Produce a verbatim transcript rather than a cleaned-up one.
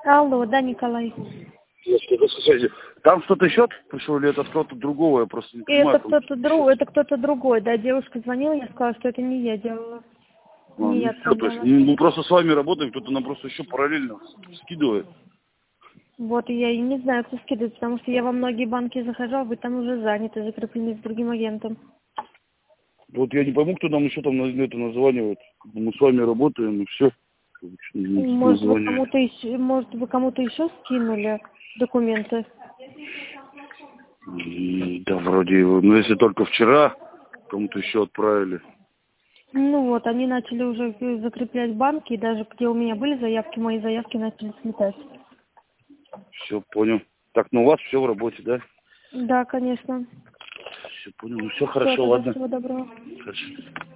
Алло, да, Николай. Там что-то счет пришел или это кто-то другого? Я просто не понимаю. Это кто-то другой, это кто-то другой, да, девушка звонила, я сказала, что это не я делала. А, не ну, я всё, то есть, отправляла. мы просто с вами работаем, кто-то нам просто еще параллельно скидывает. Вот, и я и не знаю, кто скидывает, потому что я во многие банки захожу, а вы там уже заняты, закреплены с другим агентом. Вот я не пойму, кто нам еще там на это названивает. Мы с вами работаем, и все. Может, вы кому-то еще, может, вы кому-то еще скинули документы? Да, вроде, ну если только вчера кому-то еще отправили. Ну вот, они начали уже закреплять банки, и даже где у меня были заявки, мои заявки начали слетать. Все, понял. Так, ну у вас все в работе, да? Да, конечно. Все, понял. Ну все Все, хорошо, тогда ладно. всего доброго. Хорошо.